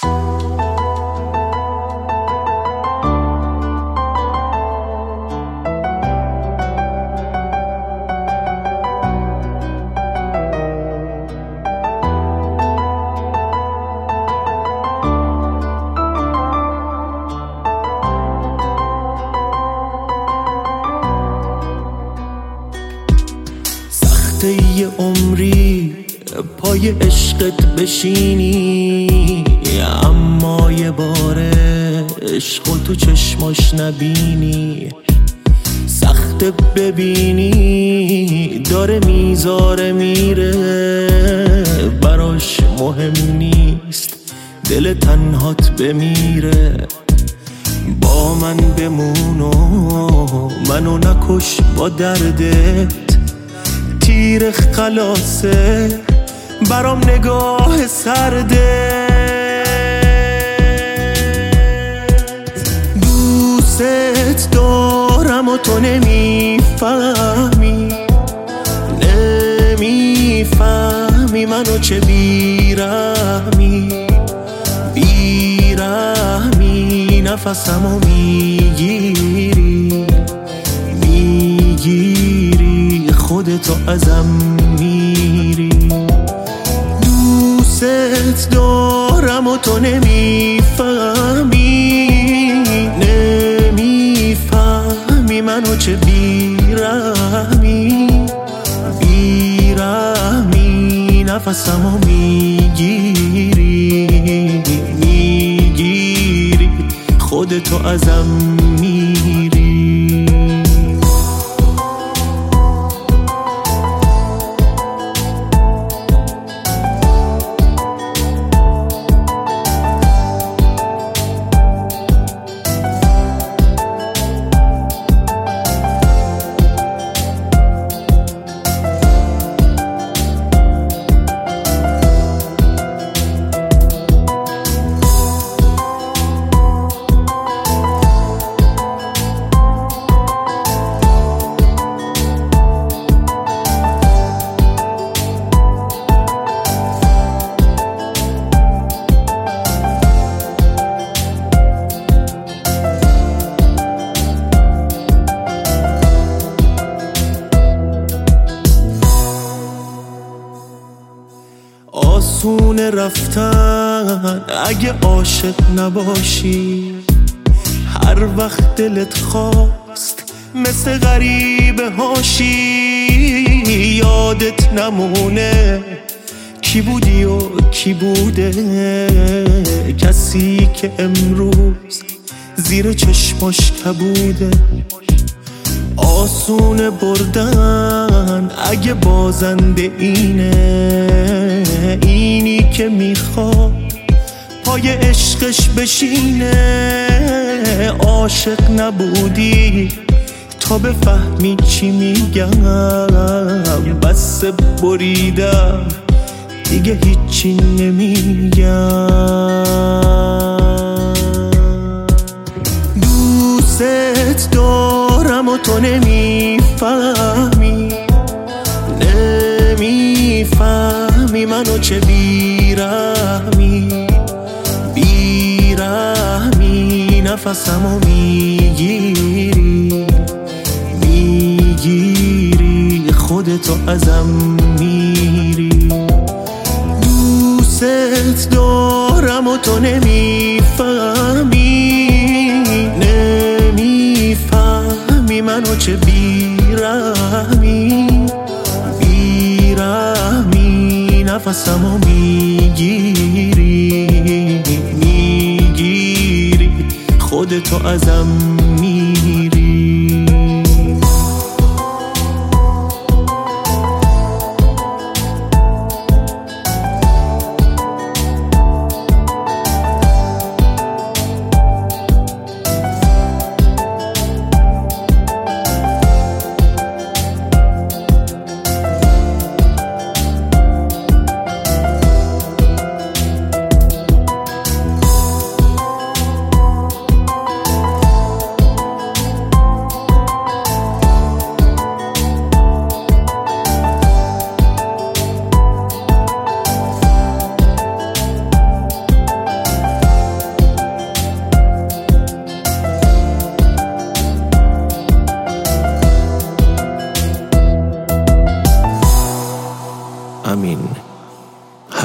یه عمری پای عشقت بشینی، اما یه بار عشقو تو چشماش نبینی. سخت ببینی داره میذاره میره، براش مهم نیست دل تنهات بمیره. با من بمون و منو نکش با دردت، تیر خلاصه برام نگاه سرده. دوست دارم و تو نمیفهمی، نمیفهمی منو چه بیرحمی، بیرحمی نفسمو میگیری، میگیری خودتو ازم میری. دوست دارم و تو نمیفهمی، نمیفهمی منو چه بیرحمی، بیرحمی نفسمو میگیری، میگیری خودتو ازم میری. آسونه رفتن اگه عاشق نباشی، هر وقت دلت خواست مثل غریبه هاشی. یادت نمونه کی بودی و کی بوده، کسی که امروز زیر چشماش کبوده. آسونه بردن اگه بازنده اینه، اینی که میخواد پای عشقش بشینه. عاشق نبودی تا بفهمی چی میگم، بس بریدم دیگه هیچی نمیگم. دوست دارم و تو نمیفهمی، نمیفهمی منو چه بیرحمی، بیرحمی نفسمو میگیری، میگیری خودتو ازم میری. دوست دارم و تو نمیفهمی، نمیفهمی منو چه بیرحمی، بیرحمی نفسمو میگیری، میگیری خودتو ازم میری.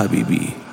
حبیبی.